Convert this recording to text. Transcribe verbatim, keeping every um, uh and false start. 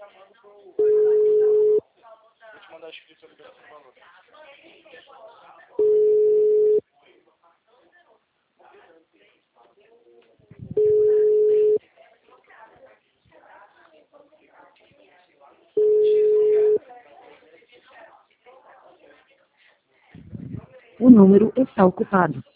Vou te mandar a inscrição do valor. O número está ocupado.